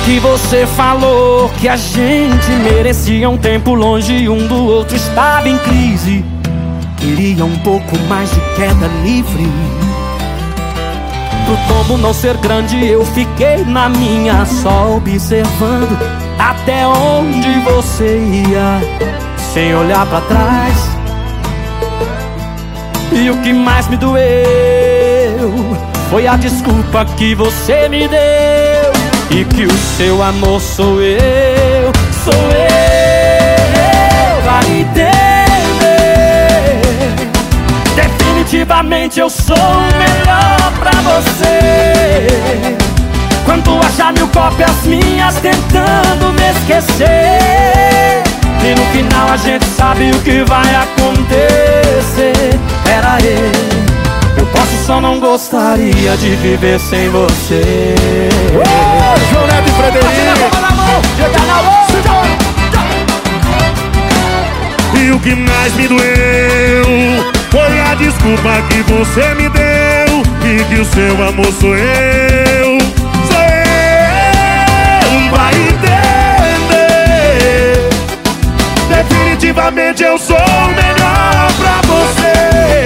que você falou que a gente merecia um tempo longe um do outro, estava em crise, queria um pouco mais de queda livre. Pro tombo não ser grande eu fiquei na minha, só observando até onde você ia, sem olhar pra trás. E o que mais me doeu foi a desculpa que você me deu, e que o seu amor sou eu, vai entender. Definitivamente eu sou o melhor pra você. Quando achar mil cópias minhas tentando me esquecer, e no final a gente sabe o que vai acontecer. Pera aí, eu posso, só não gostaria de viver sem você. João Neto e Frederico, e o que mais me doeu foi a desculpa que você me deu, e que o seu amor sou eu, vai entender. Definitivamente eu sou o melhor pra você.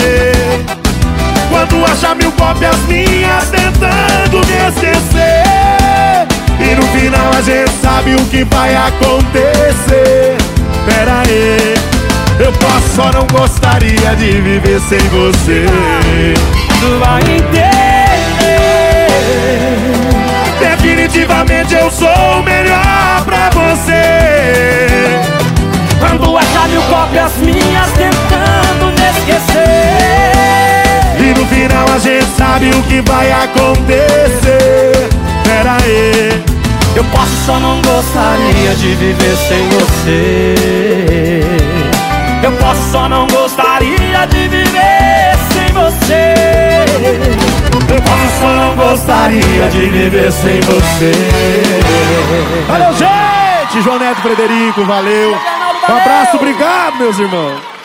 Quando achar mil cópias minhas tentando me esquecer, e no final a gente sabe o que vai acontecer. Pera aí, eu posso, só não gostaria de viver sem você. Tu vai entender. Definitivamente eu sou o melhor pra você. Quando achar mil cópias minhas tentando me esquecer, e no final a gente sabe o que vai acontecer. Pera aí, eu posso, só não gostaria de viver sem você. Eu posso, só não gostaria de viver sem você. Eu posso, só não gostaria de viver sem você. valeu, gente! João Neto e Frederico, valeu. Um abraço, obrigado, meus irmãos.